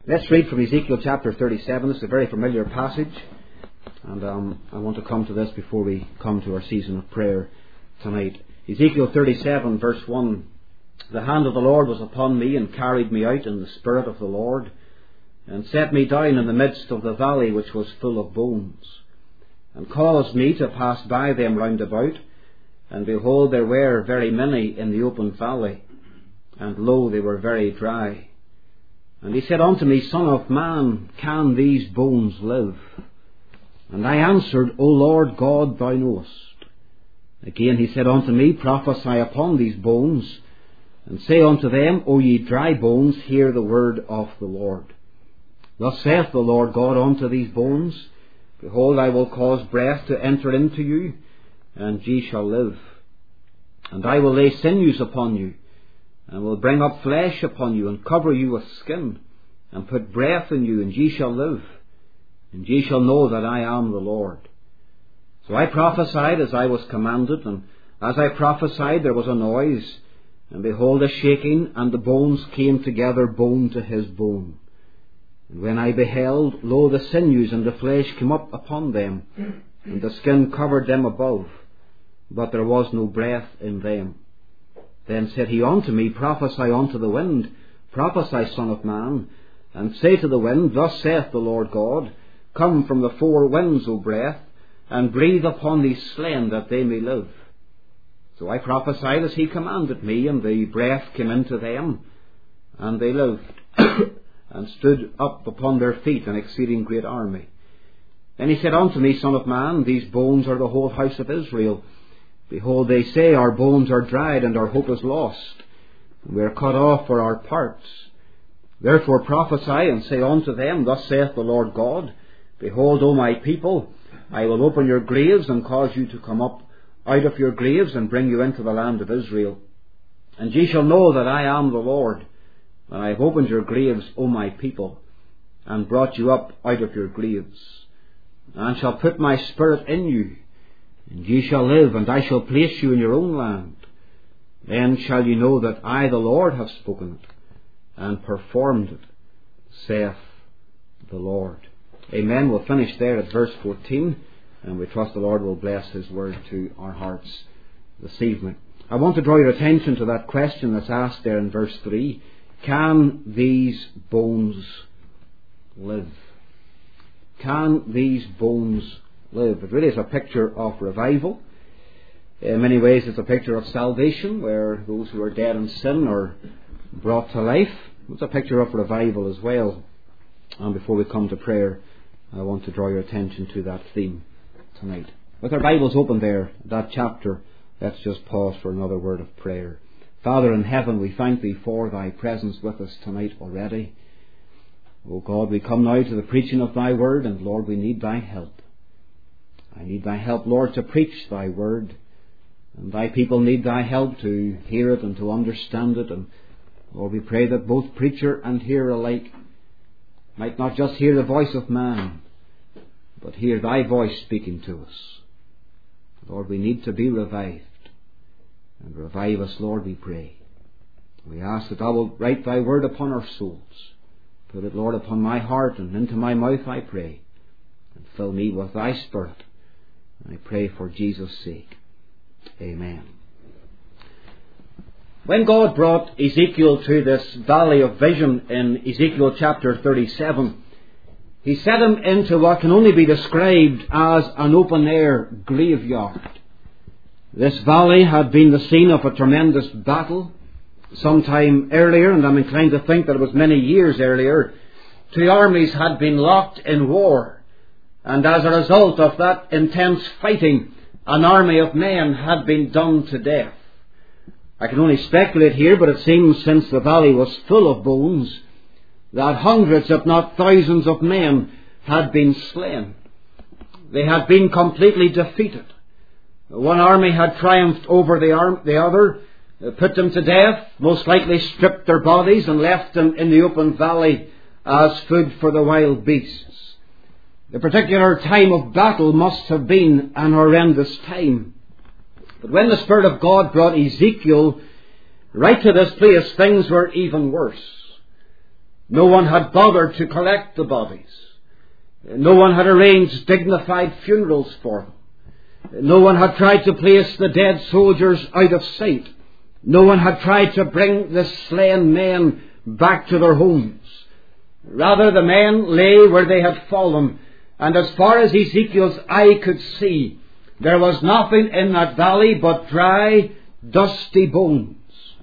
Let's read from Ezekiel chapter 37. This is a very familiar passage, and I want to come to this before we come to our season of prayer tonight. Ezekiel 37 verse 1. The hand of the Lord was upon me and carried me out in the spirit of the Lord, and set me down in the midst of the valley which was full of bones, and caused me to pass by them round about. And behold, there were very many in the open valley, and lo, they were very dry. And he said unto me, Son of man, can these bones live? And I answered, O Lord God, thou knowest. Again he said unto me, Prophesy upon these bones, and say unto them, O ye dry bones, hear the word of the Lord. Thus saith the Lord God unto these bones, Behold, I will cause breath to enter into you, and ye shall live. And I will lay sinews upon you, and will bring up flesh upon you, and cover you with skin, and put breath in you, and ye shall live, and ye shall know that I am the Lord. So I prophesied as I was commanded, and as I prophesied there was a noise, and behold a shaking, and the bones came together, bone to his bone. And when I beheld, lo, the sinews and the flesh came up upon them, and the skin covered them above, but there was no breath in them. Then said he unto me, Prophesy unto the wind, prophesy, Son of man, and say to the wind, Thus saith the Lord God, Come from the four winds, O breath, and breathe upon these slain, that they may live. So I prophesied as he commanded me, and the breath came into them, and they lived, and stood up upon their feet, an exceeding great army. Then he said unto me, Son of man, these bones are the whole house of Israel. Behold, they say, Our bones are dried, and our hope is lost, and we are cut off for our parts. Therefore prophesy, and say unto them, Thus saith the Lord God, Behold, O my people, I will open your graves, and cause you to come up out of your graves, and bring you into the land of Israel. And ye shall know that I am the Lord, when I have opened your graves, O my people, and brought you up out of your graves, and shall put my spirit in you, and ye shall live, and I shall place you in your own land. Then shall ye know that I, the Lord, have spoken it, and performed it, saith the Lord. Amen. We'll finish there at verse 14, and we trust the Lord will bless his word to our hearts this evening. I want to draw your attention to that question that's asked there in verse 3. Can these bones live? Can these bones live? It really is a picture of revival. In many ways it's a picture of salvation, where those who are dead in sin are brought to life. It's a picture of revival as well. And before we come to prayer, I want to draw your attention to that theme tonight. With our Bibles open there, that chapter, let's just pause for another word of prayer. Father in heaven, we thank thee for thy presence with us tonight already. O God, we come now to the preaching of thy word, and Lord, we need thy help. I need thy help, Lord, to preach thy word, and thy people need thy help to hear it and to understand it. And Lord, we pray that both preacher and hearer alike might not just hear the voice of man, but hear thy voice speaking to us. Lord, we need to be revived, and revive us, Lord, we pray. We ask that thou wilt write thy word upon our souls. Put it, Lord, upon my heart and into my mouth, I pray, and fill me with thy Spirit. I pray for Jesus' sake. Amen. When God brought Ezekiel to this valley of vision in Ezekiel chapter 37, he set him into what can only be described as an open-air graveyard. This valley had been the scene of a tremendous battle. Sometime earlier, and I'm inclined to think that it was many years earlier, two armies had been locked in war. And as a result of that intense fighting, an army of men had been done to death. I can only speculate here, but it seems, since the valley was full of bones, that hundreds, if not thousands of men had been slain. They had been completely defeated. One army had triumphed over the other, put them to death, most likely stripped their bodies and left them in the open valley as food for the wild beasts. The particular time of battle must have been an horrendous time. But when the Spirit of God brought Ezekiel right to this place, things were even worse. No one had bothered to collect the bodies. No one had arranged dignified funerals for them. No one had tried to place the dead soldiers out of sight. No one had tried to bring the slain men back to their homes. Rather, the men lay where they had fallen, and as far as Ezekiel's eye could see, there was nothing in that valley but dry, dusty bones.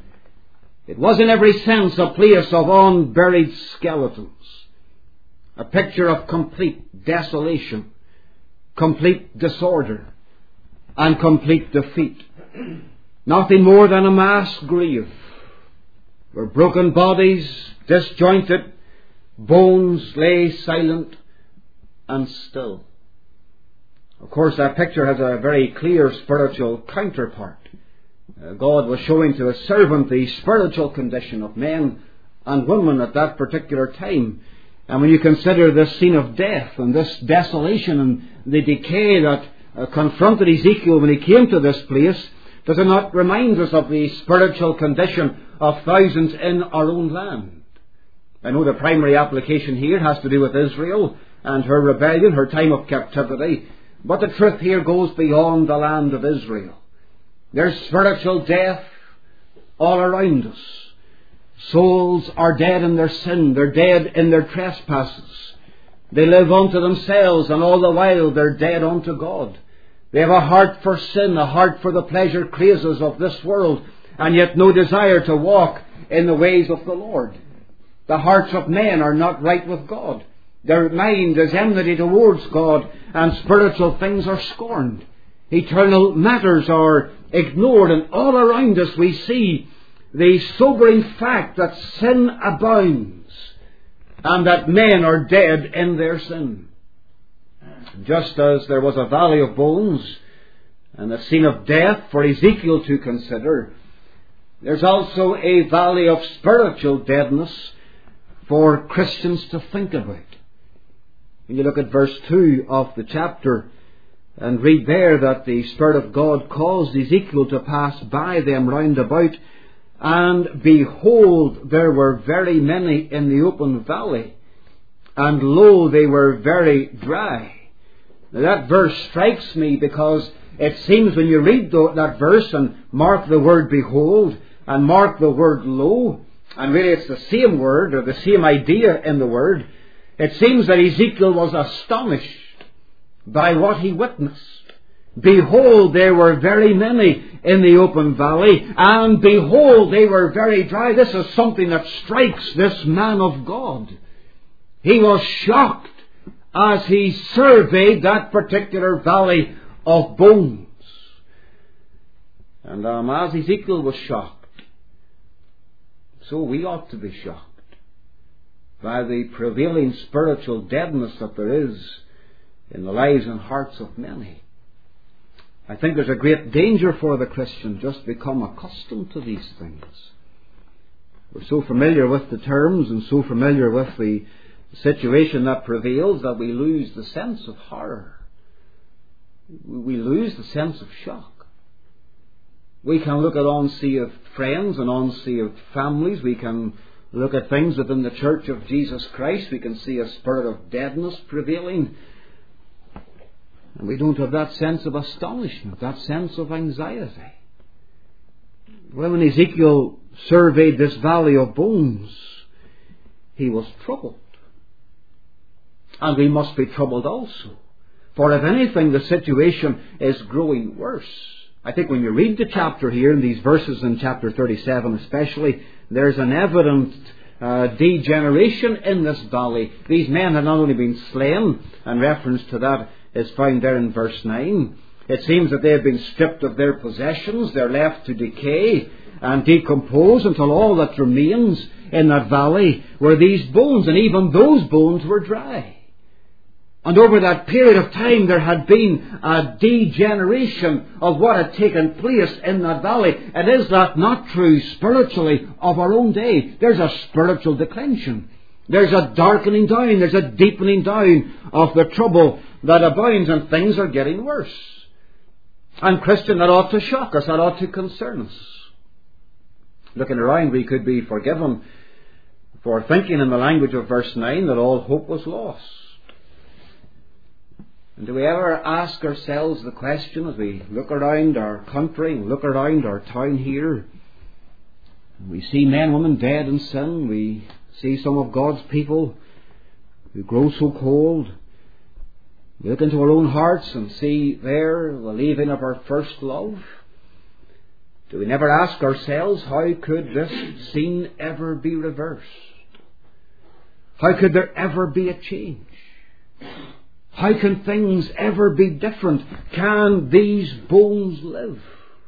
It was in every sense a place of unburied skeletons, a picture of complete desolation, complete disorder, and complete defeat. Nothing more than a mass grave, where broken bodies, disjointed bones lay silent and still. Of course, that picture has a very clear spiritual counterpart. God was showing to His servant the spiritual condition of men and women at that particular time. And when you consider this scene of death and this desolation and the decay that confronted Ezekiel when he came to this place, does it not remind us of the spiritual condition of thousands in our own land? I know the primary application here has to do with Israel and her rebellion, her time of captivity, but the truth here goes beyond the land of Israel. There's spiritual death all around us. Souls are dead in their sin. They're dead in their trespasses. They live unto themselves, and all the while they're dead unto God. They have a heart for sin, a heart for the pleasure crazes of this world, and yet no desire to walk in the ways of the Lord. The hearts of men are not right with God. Their mind is enmity towards God, and spiritual things are scorned. Eternal matters are ignored, and all around us we see the sobering fact that sin abounds and that men are dead in their sin. Just as there was a valley of bones and a scene of death for Ezekiel to consider, there's also a valley of spiritual deadness for Christians to think about. When you look at verse 2 of the chapter and read there that the Spirit of God caused Ezekiel to pass by them round about, and behold, there were very many in the open valley, and lo, they were very dry. Now that verse strikes me because it seems when you read that verse and mark the word behold and mark the word lo, and really it's the same word or the same idea in the word, it seems that Ezekiel was astonished by what he witnessed. Behold, there were very many in the open valley, and behold, they were very dry. This is something that strikes this man of God. He was shocked as he surveyed that particular valley of bones. And as Ezekiel was shocked, so we ought to be shocked by the prevailing spiritual deadness that there is in the lives and hearts of many. I think there's a great danger for the Christian just become accustomed to these things. We're so familiar with the terms and so familiar with the situation that prevails that we lose the sense of horror. We lose the sense of shock. We can look at unsaved friends and unsaved families. We can look at things within the Church of Jesus Christ. We can see a spirit of deadness prevailing. And we don't have that sense of astonishment, that sense of anxiety. Well, when Ezekiel surveyed this valley of bones, he was troubled. And we must be troubled also. For if anything, the situation is growing worse. I think when you read the chapter here, in these verses in chapter 37 especially, there's an evident degeneration in this valley. These men had not only been slain, and reference to that is found there in verse 9. It seems that they have been stripped of their possessions. They're left to decay and decompose until all that remains in that valley were these bones, and even those bones were dry. And over that period of time there had been a degeneration of what had taken place in that valley. And is that not true spiritually of our own day? There's a spiritual declension. There's a darkening down. There's a deepening down of the trouble that abounds, and things are getting worse. And Christian, that ought to shock us. That ought to concern us. Looking around, we could be forgiven for thinking in the language of verse 9 that all hope was lost. And do we ever ask ourselves the question as we look around our country and look around our town here? We see men, women dead in sin. We see some of God's people who grow so cold. We look into our own hearts and see there the leaving of our first love. Do we never ask ourselves, how could this scene ever be reversed? How could there ever be a change? How can things ever be different? Can these bones live?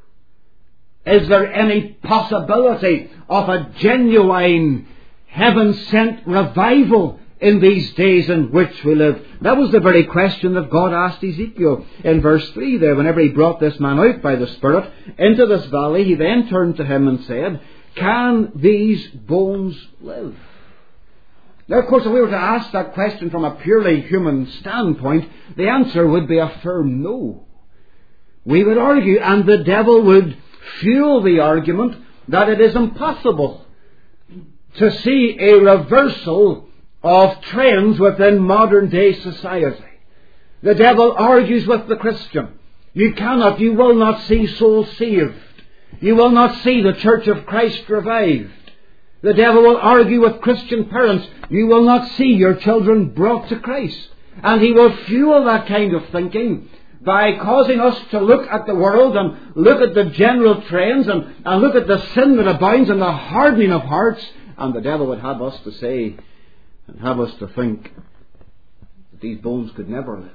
Is there any possibility of a genuine heaven-sent revival in these days in which we live? That was the very question that God asked Ezekiel in verse 3 there. Whenever he brought this man out by the Spirit into this valley, he then turned to him and said, can these bones live? Now, of course, if we were to ask that question from a purely human standpoint, the answer would be a firm no. We would argue, and the devil would fuel the argument, that it is impossible to see a reversal of trends within modern day society. The devil argues with the Christian. You will not see souls saved. You will not see the Church of Christ revived. The devil will argue with Christian parents. You will not see your children brought to Christ. And he will fuel that kind of thinking by causing us to look at the world and look at the general trends and look at the sin that abounds and the hardening of hearts. And the devil would have us to say and have us to think that these bones could never live.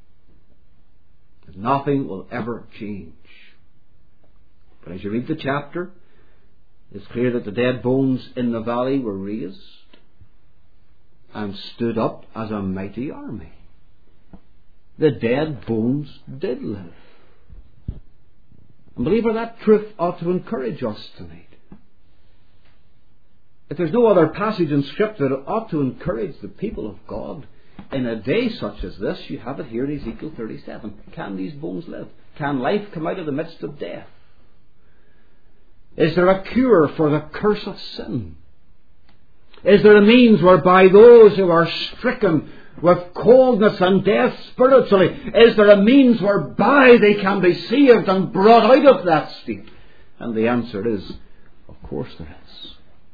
That nothing will ever change. But as you read the chapter, it's clear that the dead bones in the valley were raised and stood up as a mighty army. The dead bones did live. And believer, that truth ought to encourage us tonight. If there's no other passage in Scripture that ought to encourage the people of God in a day such as this, you have it here in Ezekiel 37. Can these bones live? Can life come out of the midst of death? Is there a cure for the curse of sin? Is there a means whereby those who are stricken with coldness and death spiritually, is there a means whereby they can be saved and brought out of that state? And the answer is, of course there is.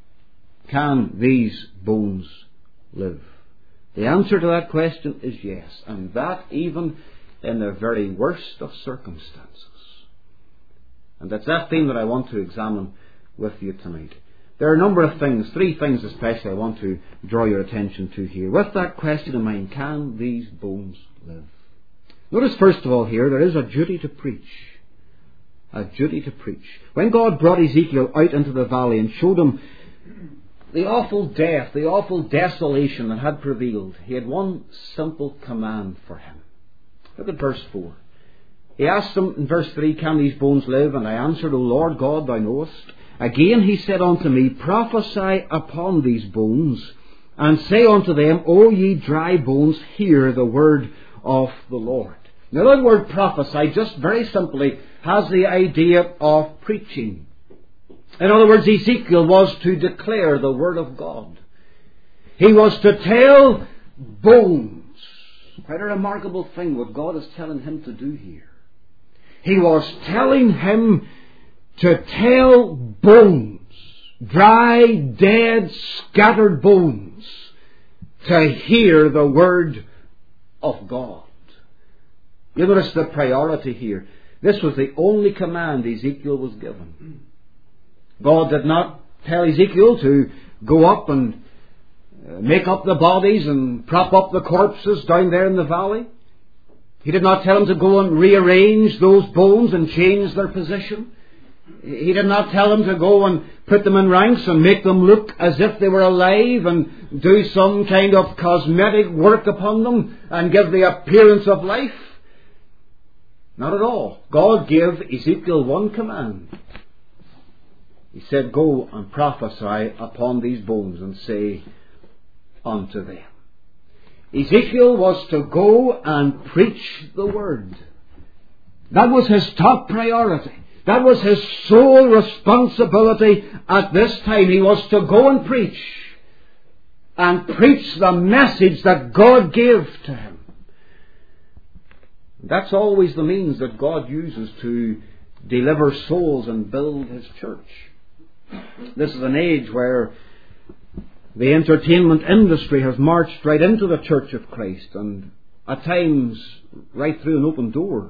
Can these bones live? The answer to that question is yes, and that even in the very worst of circumstances. And that's that theme that I want to examine with you tonight. There are a number of things, 3 things especially, I want to draw your attention to here. With that question in mind, can these bones live? Notice first of all here, there is a duty to preach. A duty to preach. When God brought Ezekiel out into the valley and showed him the awful death, the awful desolation that had prevailed, he had one simple command for him. Look at verse 4. He asked him in verse 3, can these bones live? And I answered, O Lord God, thou knowest. Again he said unto me, prophesy upon these bones, and say unto them, O ye dry bones, hear the word of the Lord. Now that word prophesy just very simply has the idea of preaching. In other words, Ezekiel was to declare the word of God. He was to tell bones. Quite a remarkable thing what God is telling him to do here. He was telling him to tell bones, dry, dead, scattered bones, to hear the word of God. You notice the priority here. This was the only command Ezekiel was given. God did not tell Ezekiel to go up and make up the bodies and prop up the corpses down there in the valley. He did not tell him to go and rearrange those bones and change their position. He did not tell him to go and put them in ranks and make them look as if they were alive and do some kind of cosmetic work upon them and give the appearance of life. Not at all. God gave Ezekiel one command. He said, go and prophesy upon these bones and say unto them. Ezekiel was to go and preach the word. That was his top priority. That was his sole responsibility at this time. He was to go and preach. and preach the message that God gave to him. That's always the means that God uses to deliver souls and build His church. This is an age where the entertainment industry has marched right into the Church of Christ, and at times right through an open door.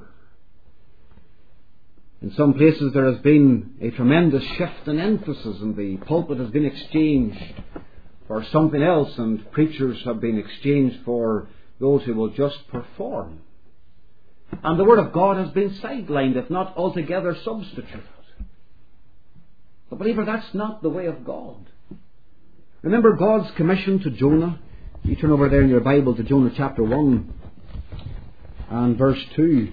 In some places there has been a tremendous shift in emphasis, and the pulpit has been exchanged for something else, and preachers have been exchanged for those who will just perform. And the Word of God has been sidelined, if not altogether substituted. But believer, that's not the way of God. Remember God's commission to Jonah? You turn over there in your Bible to Jonah chapter 1 and verse 2.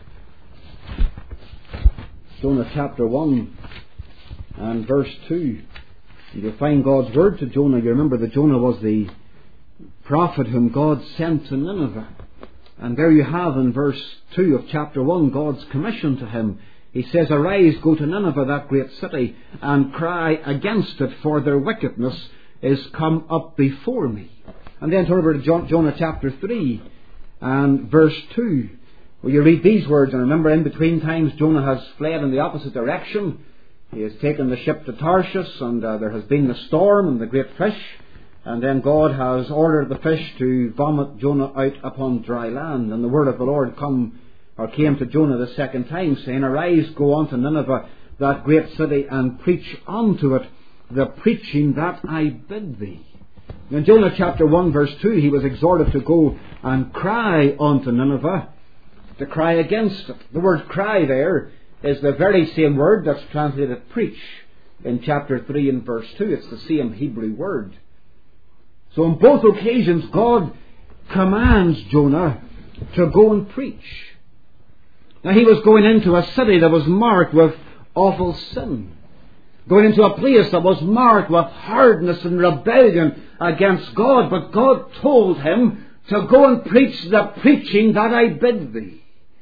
Jonah chapter 1 and verse 2. You'll find God's word to Jonah. You remember that Jonah was the prophet whom God sent to Nineveh. And there you have in verse 2 of chapter 1 God's commission to him. He says, "Arise, go to Nineveh, that great city, and cry against it, for their wickedness is come up before me." And then turn over to Jonah chapter 3 and verse 2, where you read these words. And remember, in between times Jonah has fled in the opposite direction. He has taken the ship to Tarshish, and there has been the storm and the great fish. And then God has ordered the fish to vomit Jonah out upon dry land. And the word of the Lord came to Jonah the second time, saying, "Arise, go unto Nineveh, that great city, and preach unto it the preaching that I bid thee." In Jonah chapter 1 verse 2, he was exhorted to go and cry unto Nineveh, to cry against it. The word cry there is the very same word that's translated preach in chapter 3 and verse 2. It's the same Hebrew word. So on both occasions God commands Jonah to go and preach. Now he was going into a city that was marked with awful sin. Going into a place that was marked with hardness and rebellion against God. But God told him to go and preach the preaching that I bid thee.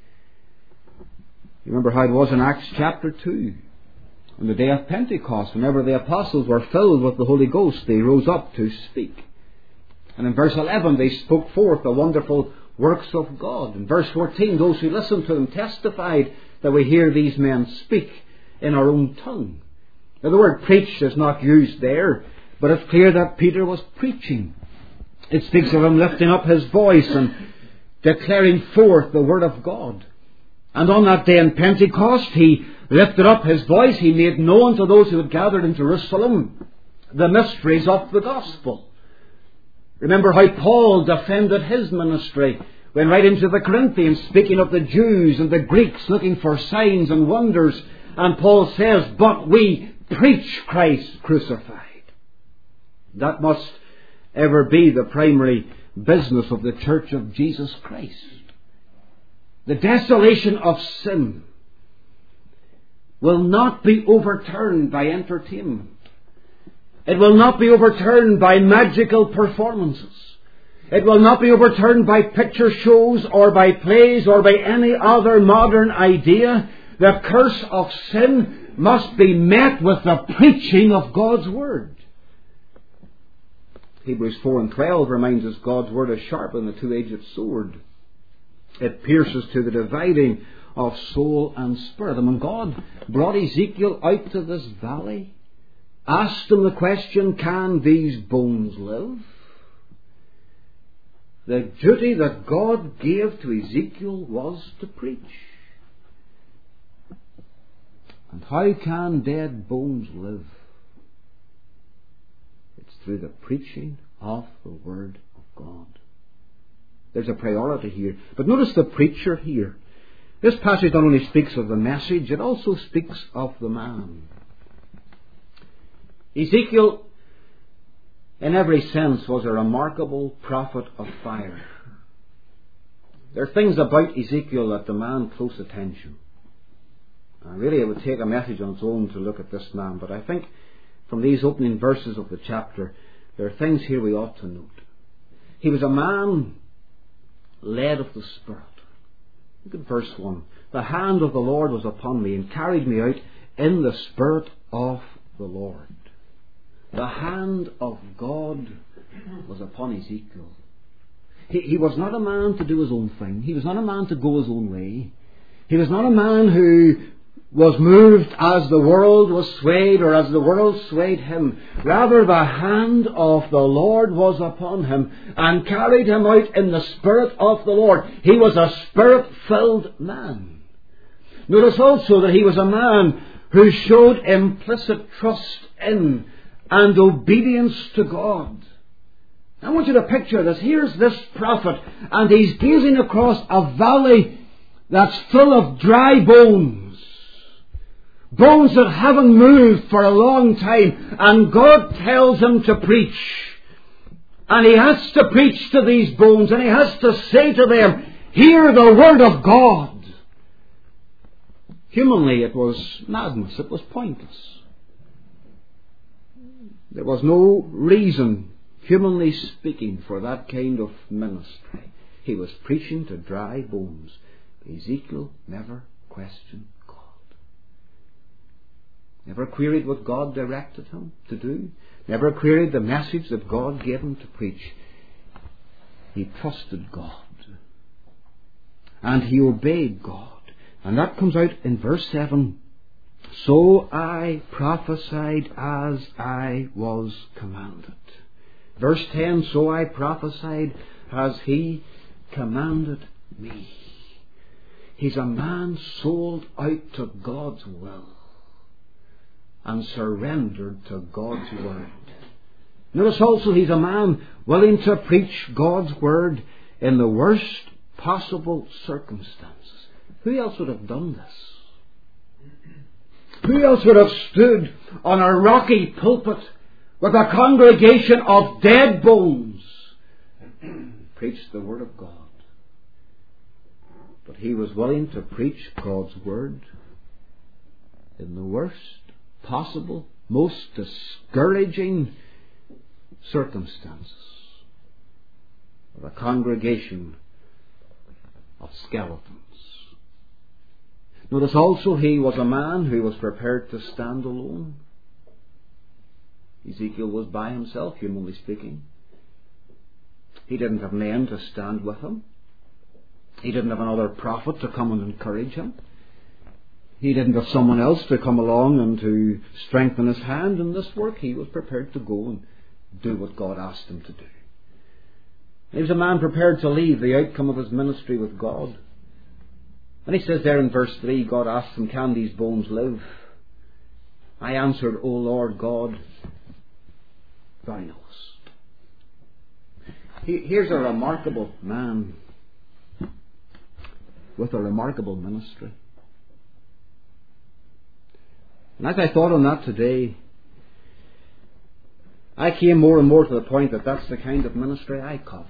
You remember how it was in Acts chapter 2. On the day of Pentecost, whenever the apostles were filled with the Holy Ghost, they rose up to speak. And in verse 11 they spoke forth the wonderful works of God. In verse 14, those who listened to them testified that we hear these men speak in our own tongue. Now the word preach is not used there, but it's clear that Peter was preaching. It speaks of him lifting up his voice and declaring forth the word of God. And on that day in Pentecost, he lifted up his voice. He made known to those who had gathered in Jerusalem the mysteries of the gospel. Remember how Paul defended his ministry when right into the Corinthians, speaking of the Jews and the Greeks looking for signs and wonders. And Paul says, "But we preach Christ crucified." That must ever be the primary business of the Church of Jesus Christ. The desolation of sin will not be overturned by entertainment. It will not be overturned by magical performances. It will not be overturned by picture shows or by plays or by any other modern idea. The curse of sin must be met with the preaching of God's Word. Hebrews 4 and 12 reminds us God's Word is sharper than a two-edged sword. It pierces to the dividing of soul and spirit. And when God brought Ezekiel out to this valley, asked him the question, "Can these bones live?" The duty that God gave to Ezekiel was to preach. And how can dead bones live? It's through the preaching of the Word of God. There's a priority here. But notice the preacher here. This passage not only speaks of the message, it also speaks of the man. Ezekiel, in every sense, was a remarkable prophet of fire. There are things about Ezekiel that demand close attention. Really, it would take a message on its own to look at this man, but I think from these opening verses of the chapter, there are things here we ought to note. He was a man led of the Spirit. Look at verse 1. "The hand of the Lord was upon me, and carried me out in the Spirit of the Lord." The hand of God was upon Ezekiel. He was not a man to do his own thing. He was not a man to go his own way. He was not a man who was moved as the world was swayed or as the world swayed him. Rather, the hand of the Lord was upon him and carried him out in the Spirit of the Lord. He was a Spirit-filled man. Notice also that he was a man who showed implicit trust in and obedience to God. I want you to picture this. Here's this prophet, and he's gazing across a valley that's full of dry bones. Bones that haven't moved for a long time. And God tells him to preach. And he has to preach to these bones, and he has to say to them, hear the word of God. Humanly, it was madness. It was pointless. There was no reason, humanly speaking, for that kind of ministry. He was preaching to dry bones. Ezekiel never questioned God. Never queried what God directed him to do. Never queried the message that God gave him to preach. He trusted God. And he obeyed God. And that comes out in verse 7. So I prophesied as I was commanded. Verse 10, so I prophesied as he commanded me. He's a man sold out to God's will and surrendered to God's word. Notice also he's a man willing to preach God's word in the worst possible circumstances. Who else would have done this? Who else would have stood on a rocky pulpit with a congregation of dead bones, preached the word of God? But he was willing to preach God's word in the worst possible, most discouraging circumstances of a congregation of skeletons. Notice also he was a man who was prepared to stand alone. Ezekiel was by himself, humanly speaking. He didn't have men to stand with him. He didn't have another prophet to come and encourage him. He didn't have someone else to come along and to strengthen his hand in this work. He was prepared to go and do what God asked him to do. He was a man prepared to leave the outcome of his ministry with God. And he says there in verse 3, God asked him, can these bones live? I answered, O Lord God, thou knowest. Here's a remarkable man with a remarkable ministry. And as I thought on that today, I came more and more to the point that that's the kind of ministry I covet.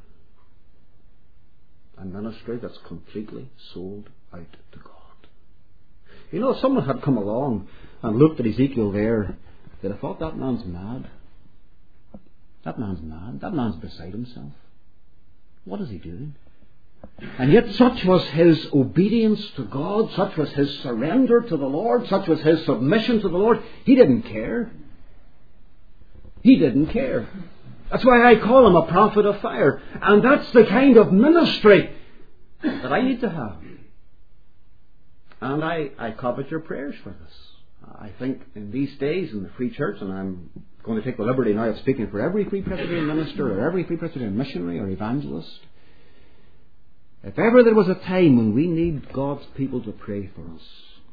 A ministry that's completely sold out to God. You know, if someone had come along and looked at Ezekiel there, they'd have thought, that man's mad. That man's mad. That man's beside himself. What is he doing? And yet such was his obedience to God, such was his surrender to the Lord, such was his submission to the Lord. He didn't care. He didn't care. That's why I call him a prophet of fire. And that's the kind of ministry that I need to have. And I covet your prayers for this. I think in these days in the Free Church, and I'm going to take the liberty now of speaking for every Free Presbyterian minister or every Free Presbyterian missionary or evangelist, if ever there was a time when we need God's people to pray for us,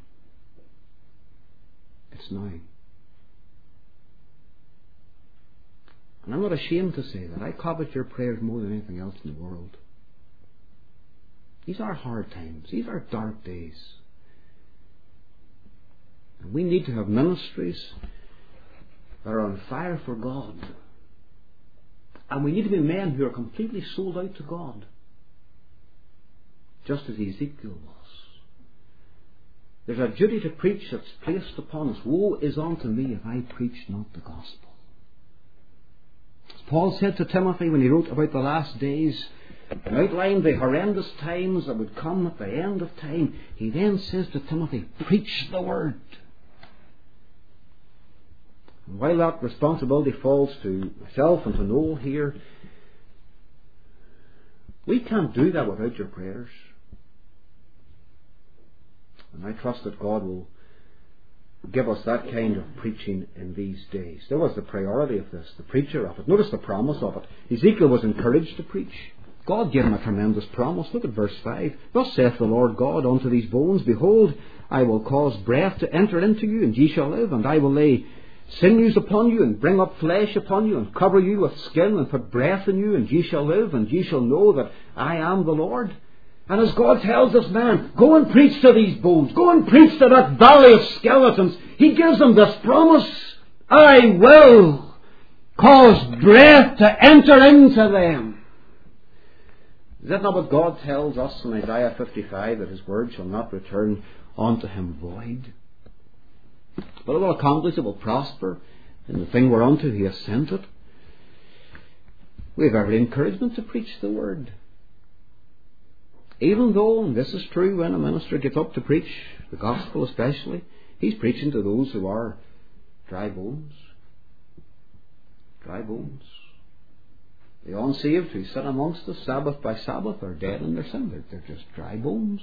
it's now. And I'm not ashamed to say that. I covet your prayers more than anything else in the world. These are hard times. These are dark days. And we need to have ministries that are on fire for God. And we need to be men who are completely sold out to God. Just as Ezekiel was. There's a duty to preach that's placed upon us. Woe is unto me if I preach not the gospel. As Paul said to Timothy when he wrote about the last days and outlined the horrendous times that would come at the end of time, he then says to Timothy, preach the word. And while that responsibility falls to myself and to Noel here, we can't do that without your prayers. And I trust that God will give us that kind of preaching in these days. There was the priority of this, the preacher of it. Notice the promise of it. Ezekiel was encouraged to preach. God gave him a tremendous promise. Look at verse 5. Thus saith the Lord God unto these bones, Behold, I will cause breath to enter into you, and ye shall live, and I will lay sinews upon you, and bring up flesh upon you, and cover you with skin, and put breath in you, and ye shall live, and ye shall know that I am the Lord. And as God tells this man, go and preach to these bones, go and preach to that valley of skeletons, He gives them this promise, I will cause breath to enter into them. Is that not what God tells us in Isaiah 55, that His word shall not return unto Him void? But it will accomplish, it will prosper in the thing whereunto He has sent it. We have every encouragement to preach the word. Even though, and this is true when a minister gets up to preach the gospel especially, he's preaching to those who are dry bones. Dry bones. The unsaved who sit amongst us Sabbath by Sabbath are dead in their sin. They're just dry bones.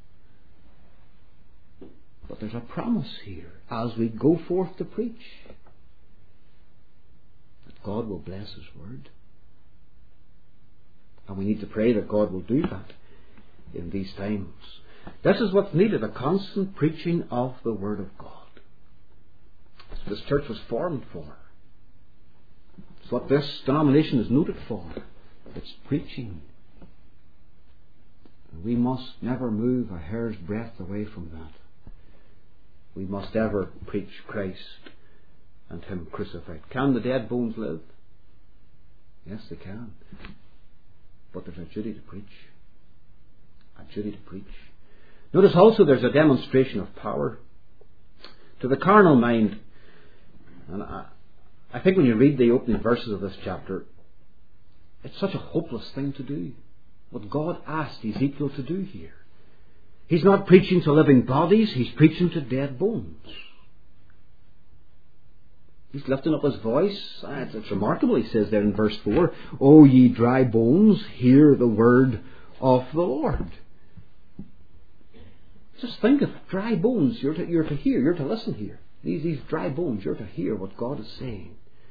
But there's a promise here as we go forth to preach that God will bless His word. And we need to pray that God will do that in these times. This is what's needed, a constant preaching of the Word of God. That's what this church was formed for. It's what this denomination is noted for. It's preaching. And we must never move a hair's breadth away from that. We must ever preach Christ and Him crucified. Can the dead bones live? Yes, they can. But there's a duty to preach. A duty to preach. Notice also there's a demonstration of power. To the carnal mind, and I think when you read the opening verses of this chapter, it's such a hopeless thing to do. What God asked Ezekiel to do here. He's not preaching to living bodies, He's preaching to dead bones. He's lifting up His voice. It's remarkable, he says there in verse 4, O ye dry bones, hear the word of the Lord. Just think of dry bones. You're to hear, you're to listen here. These dry bones, you're to hear what God is saying.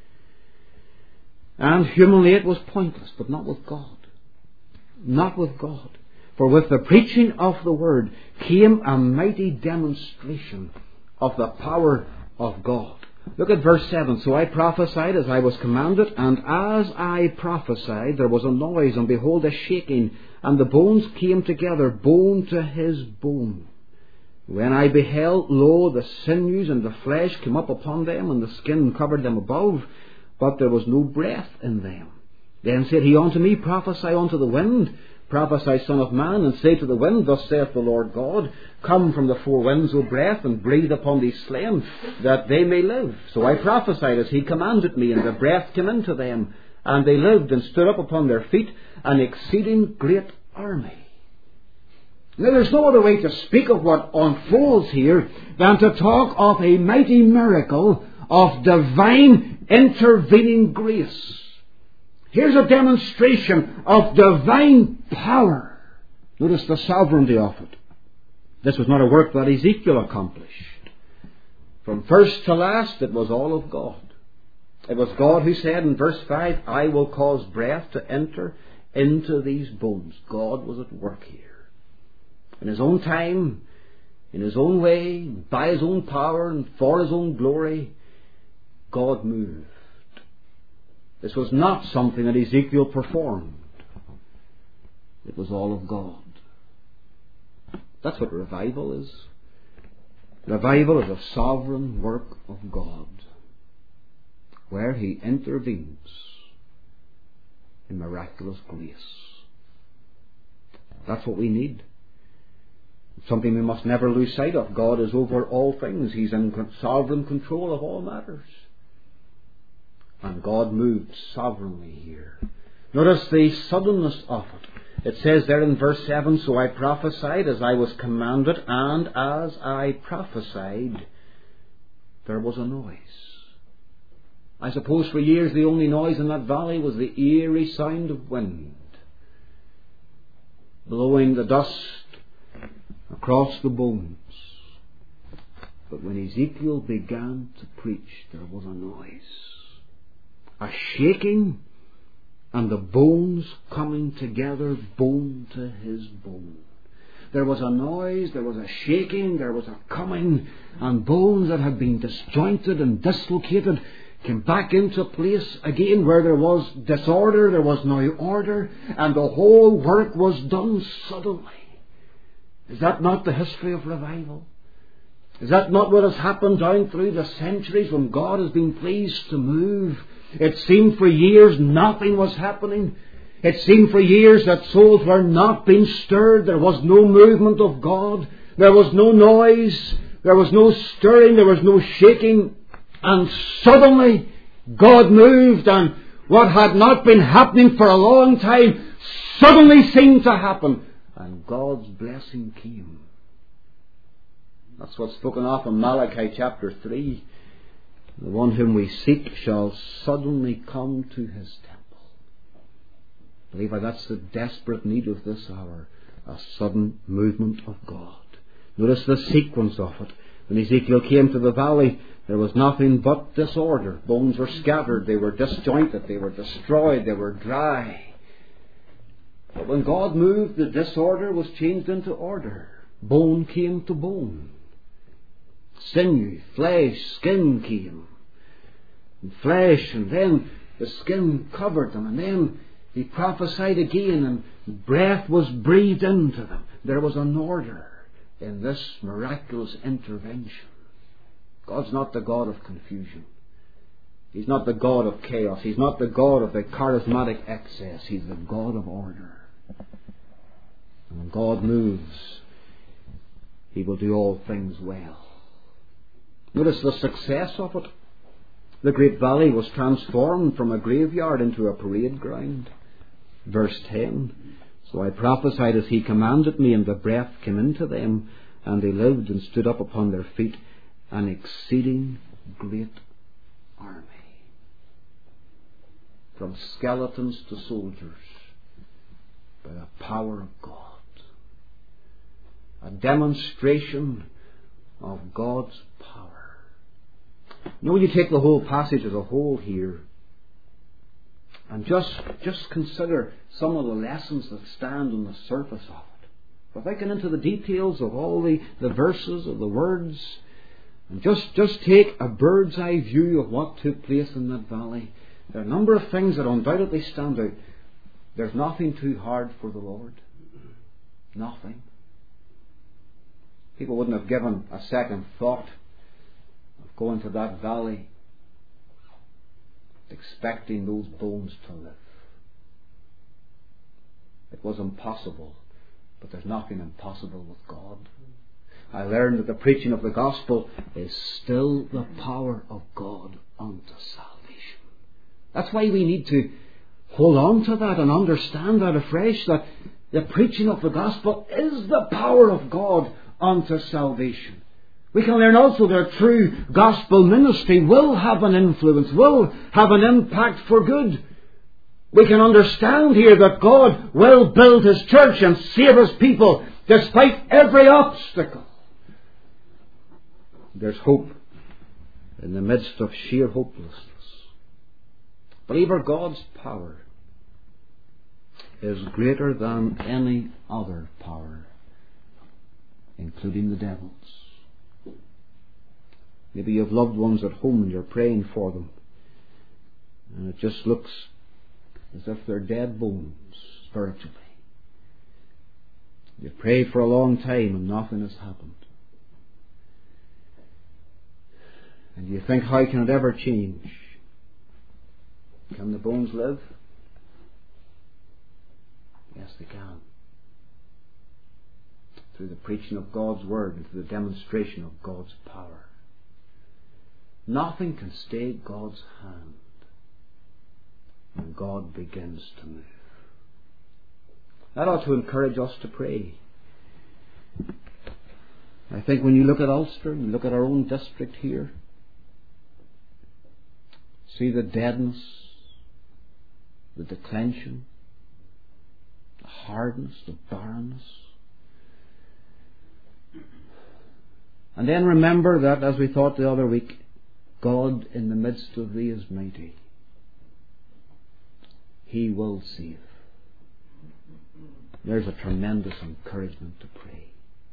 And humanly it was pointless, but not with God. Not with God. For with the preaching of the word came a mighty demonstration of the power of God. Look at verse 7. So I prophesied as I was commanded, and as I prophesied there was a noise, and behold a shaking, and the bones came together, bone to his bone. When I beheld, lo, the sinews and the flesh came up upon them, and the skin covered them above, but there was no breath in them. Then said he unto me, Prophesy unto the wind, prophesy, Son of man, and say to the wind, Thus saith the Lord God, Come from the four winds, O breath, and breathe upon these slain, that they may live. So I prophesied as he commanded me, and the breath came into them, and they lived and stood up upon their feet, an exceeding great army. Now there's no other way to speak of what unfolds here than to talk of a mighty miracle of divine intervening grace. Here's a demonstration of divine power. Notice the sovereignty of it. This was not a work that Ezekiel accomplished. From first to last, it was all of God. It was God who said in verse 5, I will cause breath to enter into these bones. God was at work here. In His own time, in His own way, by His own power, and for His own glory, God moved. This was not something that Ezekiel performed. It was all of God. That's what revival is. Revival is a sovereign work of God, where He intervenes in miraculous grace. That's what we need. Something we must never lose sight of. God is over all things. He's in sovereign control of all matters. And God moved sovereignly here. Notice the suddenness of it. It says there in verse 7, So I prophesied as I was commanded, and as I prophesied, there was a noise. I suppose for years the only noise in that valley was the eerie sound of wind blowing the dust across the bones. But when Ezekiel began to preach, there was a noise, a shaking, and the bones coming together, bone to his bone. There was a noise, there was a shaking, there was a coming, and bones that had been disjointed and dislocated came back into place again. Where there was disorder, there was now order, and the whole work was done suddenly. Is that not the history of revival? Is that not what has happened down through the centuries when God has been pleased to move? It seemed for years nothing was happening. It seemed for years that souls were not being stirred. There was no movement of God. There was no noise. There was no stirring. There was no shaking. And suddenly God moved, and what had not been happening for a long time suddenly seemed to happen. And God's blessing came. That's what's spoken of in Malachi chapter 3. The one whom we seek shall suddenly come to his temple. I believe that's the desperate need of this hour, a sudden movement of God. Notice the sequence of it. When Ezekiel came to the valley, there was nothing but disorder. Bones were scattered, they were disjointed, they were destroyed, they were dry. But when God moved, the disorder was changed into order. Bone came to bone. Sinew, flesh, skin came. And flesh, and then the skin covered them, and then he prophesied again, and breath was breathed into them. There was an order in this miraculous intervention. God's not the God of confusion. He's not the God of chaos. He's not the God of the charismatic excess. He's the God of order. And when God moves, He will do all things well. Notice the success of it. The great valley was transformed from a graveyard into a parade ground. Verse 10. So I prophesied as He commanded me, and the breath came into them, and they lived and stood up upon their feet, an exceeding great army. From skeletons to soldiers, by the power of God. A demonstration of God's power. You know, when you take the whole passage as a whole here, and just consider some of the lessons that stand on the surface of it, without getting into the details of all the verses of the words, and just take a bird's eye view of what took place in that valley, there are a number of things that undoubtedly stand out. There's nothing too hard for the Lord. Nothing. People wouldn't have given a second thought of going to that valley expecting those bones to live. It was impossible, but there's nothing impossible with God. I learned that the preaching of the gospel is still the power of God unto salvation. That's why we need to hold on to that and understand that afresh, that the preaching of the gospel is the power of God unto salvation. We can learn also that true gospel ministry will have an influence, will have an impact for good. We can understand here that God will build His church and save His people despite every obstacle. There's hope in the midst of sheer hopelessness. Believer, God's power is greater than any other power, including the devil's. Maybe you have loved ones at home and you're praying for them, and it just looks as if they're dead bones spiritually. You've prayed for a long time and nothing has happened. And you think, how can it ever change? Can the bones live? Yes, they can. Through the preaching of God's Word and through the demonstration of God's power. Nothing can stay God's hand when God begins to move. That ought to encourage us to pray. I think when you look at Ulster, you look at our own district here, See the deadness, the declension, the hardness, the barrenness. And then remember that, as we thought the other week, God in the midst of thee is mighty. He will save. There's a tremendous encouragement to pray.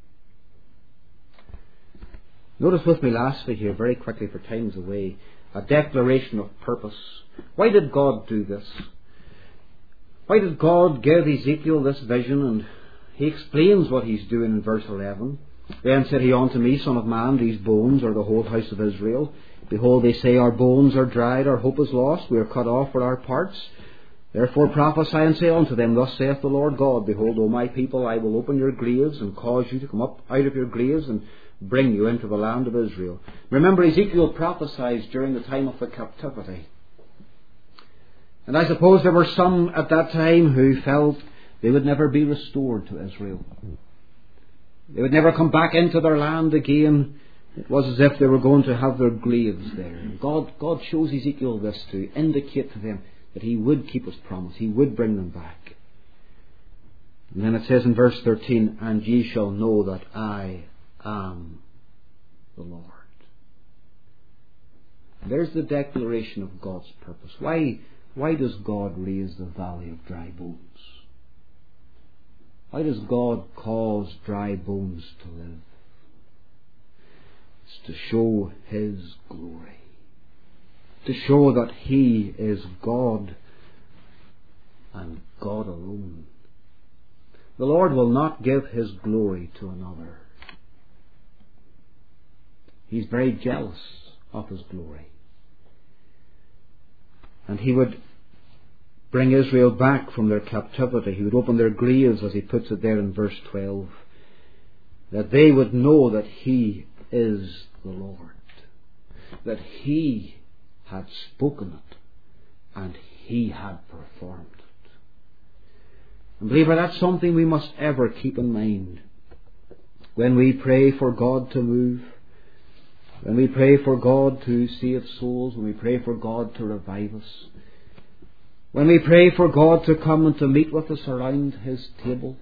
Notice with me lastly here, very quickly for time's away, a declaration of purpose. Why did God do this? Why did God give Ezekiel this vision? And he explains what he's doing in verse 11. Then said he unto me, Son of man, these bones are the whole house of Israel. Behold, they say, our bones are dried, our hope is lost, we are cut off for our parts. Therefore prophesy and say unto them, Thus saith the Lord God, Behold, O my people, I will open your graves and cause you to come up out of your graves and bring you into the land of Israel. Remember, Ezekiel prophesied during the time of the captivity. And I suppose there were some at that time who felt they would never be restored to Israel. They would never come back into their land again. It was as if they were going to have their graves there. And God shows Ezekiel this to indicate to them that he would keep his promise. He would bring them back. And then it says in verse 13, And ye shall know that I am the Lord. There's the declaration of God's purpose. Why does God raise the valley of dry bones? Why does God cause dry bones to live? It's to show His glory. To show that He is God and God alone. The Lord will not give His glory to another. He's very jealous of His glory. And He would bring Israel back from their captivity. He would open their graves, as He puts it there in verse 12, that they would know that He is the Lord, that He had spoken it and He had performed it. And believer, that's something we must ever keep in mind when we pray for God to move, when we pray for God to save souls, when we pray for God to revive us, when we pray for God to come and to meet with us around His table.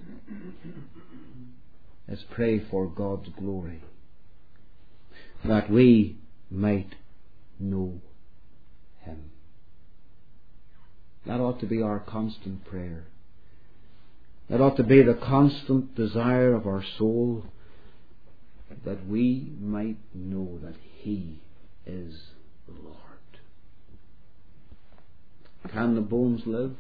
Let's pray for God's glory, that we might know Him. That ought to be our constant prayer. That ought to be the constant desire of our soul, that we might know that He is the Lord. Can the bones live?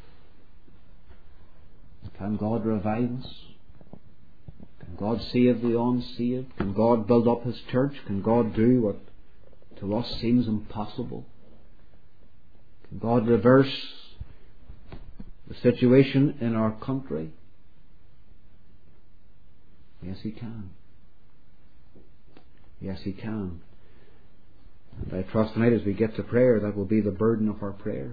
Can God revive us? Can God save the unsaved? Can God build up His church? Can God do what to us seems impossible? Can God reverse the situation in our country? Yes, He can. Yes, He can. And I trust tonight as we get to prayer, that will be the burden of our prayer.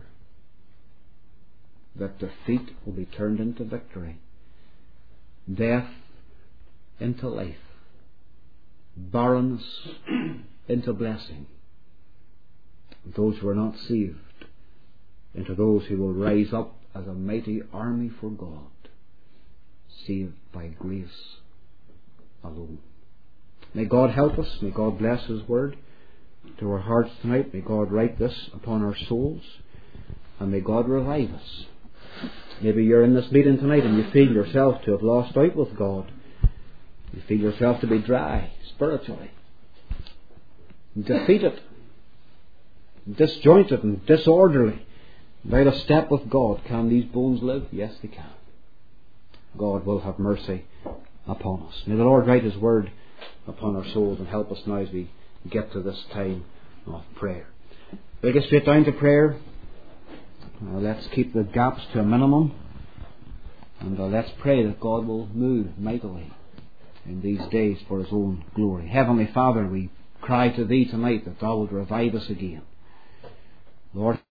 That defeat will be turned into victory. Death into life. Barrenness into blessing. And those who are not saved into those who will rise up as a mighty army for God, saved by grace alone. May God help us. May God bless His word to our hearts tonight. May God write this upon our souls. And may God revive us. Maybe you're in this meeting tonight and you feel yourself to have lost out with God. You feel yourself to be dry spiritually, defeated, disjointed and disorderly, without a step with God. Can these bones live? Yes, they can. God will have mercy upon us. May the Lord write His word upon our souls and help us now as we get to this time of prayer. We'll get straight down to prayer. Let's keep the gaps to a minimum, and let's pray that God will move mightily in these days for His own glory. Heavenly Father, we cry to Thee tonight that Thou wilt revive us again. Lord,